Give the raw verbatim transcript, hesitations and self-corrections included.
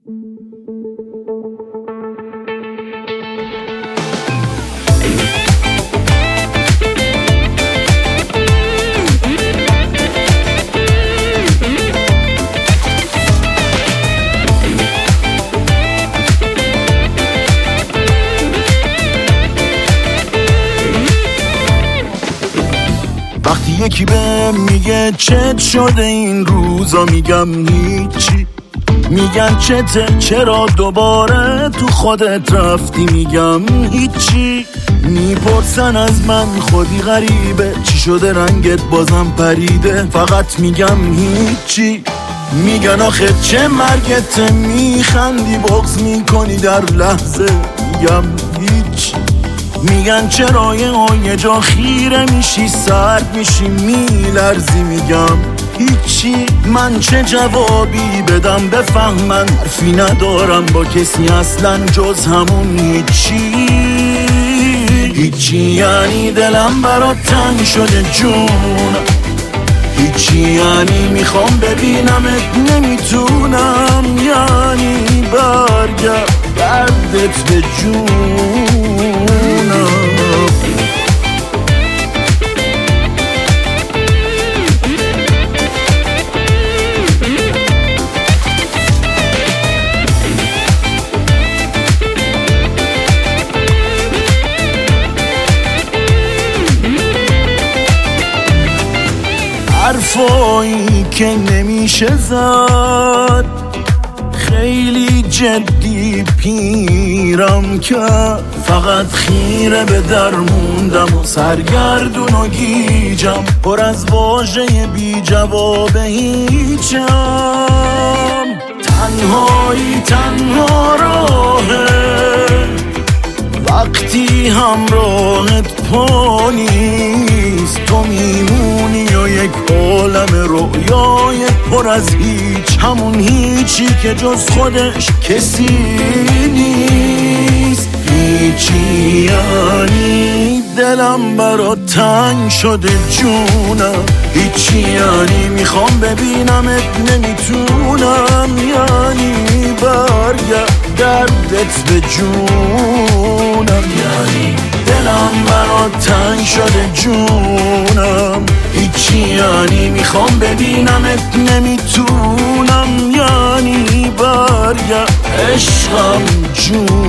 وقتی یکی به میگه چت شده این روزا میگم هیچی، میگن چته چرا دوباره تو خودت رفتی میگم هیچی، میپرسن از من خودی غریبه چی شده رنگت بازم پریده، فقط میگم هیچی، میگن آخه چه مرگته میخندی بغض میکنی در لحظه میگم هیچی، میگن چرا یه جا خیره میشی سرد میشی میلرزی میگم هیچی، من چه جوابی بدم بفهمن حرفی ندارم با کسی اصلا جز همون هیچی هیچی، یعنی دلم برات تنگ شده جون، هیچی یعنی میخوام ببینمت نمیتونم، یعنی برگرد دردت به جونم. حرفایی که نمیشه زد، خیلی جدی پیرم که فقط خیره به در موندم و سرگردون و گیجم، پر از واژه بی جواب هیچم، تنهایی تنها راهه وقتی همراهت پا نیست، تو میمونی و یک عالم رویای پر از هیچ، همون هیچی که جز خودش کسی نیست، هیچی یعنی دلم برات تنگ شده جونم، هیچی یعنی میخوام ببینمت نمیتونم، یعنی برگرد دردت به جونم، یعنی دلم برات تنگ شده جونم، هیچی یعنی میخوام ببینمت نمیتونم، یعنی برگرد عشقم جون.